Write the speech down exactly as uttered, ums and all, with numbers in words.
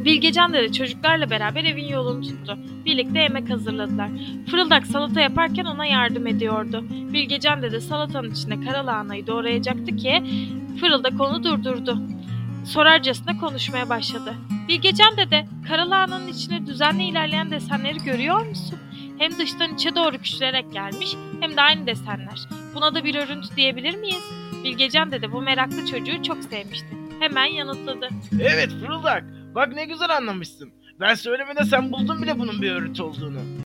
Bilgecan Dede çocuklarla beraber evin yolunu tuttu. Birlikte yemek hazırladılar. Fırıldak salata yaparken ona yardım ediyordu. Bilgecan Dede salatanın içine karalahanayı doğrayacaktı ki Fırıldak onu durdurdu. Sorarcasına konuşmaya başladı. Bilgecan Dede, karalahananın içine düzenli ilerleyen desenleri görüyor musun? Hem dıştan içe doğru küçülerek gelmiş hem de aynı desenler. Buna da bir örüntü diyebilir miyiz? Bilgecan Dede bu meraklı çocuğu çok sevmişti. Hemen yanıtladı. Evet Fırıldak, bak ne güzel anlamışsın. Ben söylemeden sen buldun bile bunun bir örüntü olduğunu.